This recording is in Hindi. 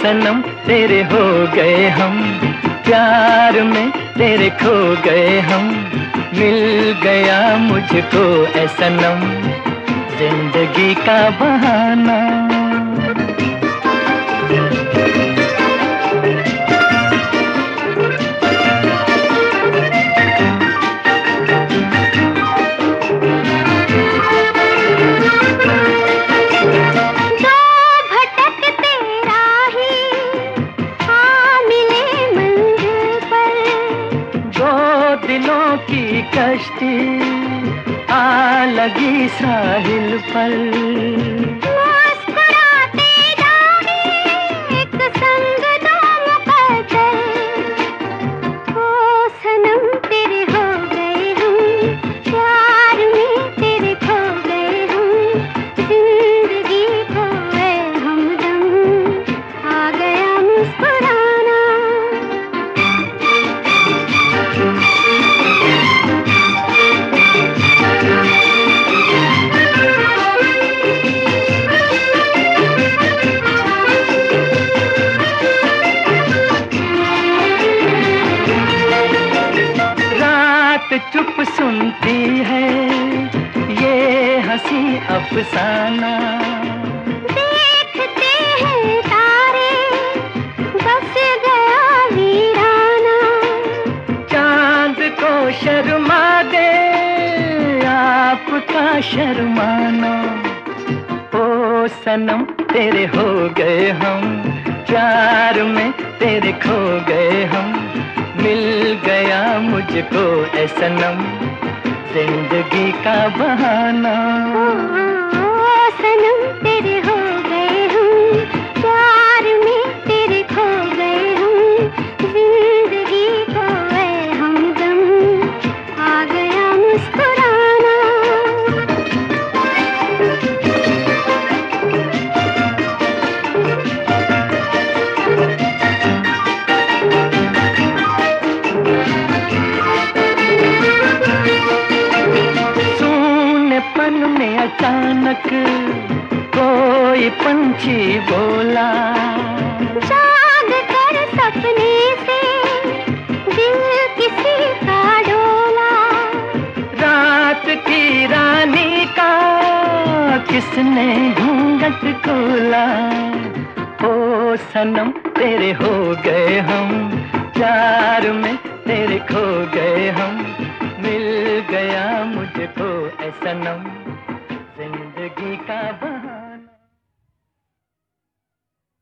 सनम तेरे हो गए हम, प्यार में तेरे खो गए हम। मिल गया मुझको ऐ सनम, जिंदगी का बहाना। दिलों की कश्ती आ लगी साहिल पर, मुस्कुराते जाओगे एक संग दो मुकद्दर। ओ सनम तेरे हो गए हम, प्यार में तेरे खो गए हम। जिंदगी खोए हमदम, आ गया मुस्कुराना। चुप सुनती है ये हंसी अफसाना। देखते हैं तारे बस गया वीराना। चांद को शर्मा दे आपका शर्माना। ओ सनम तेरे हो गए हम, प्यार में तेरे खो गए हम। मिल गया मुझको ऐ सनम, जिंदगी का बहाना। ओ सनम तेरे हो गए हम, प्यार में तेरे खो गए हम। जिंदगी खोए हमदम, आ गया मुस्कुराना। पन में अचानक कोई पंछी बोला, जाग कर सपने से दिल किसी का डोला। रात की रानी का किसने घूंघट खोला। ओ सनम तेरे हो गए हम, प्यार में तेरे खो गए हम। मिल गया मुझको ऐ सनम,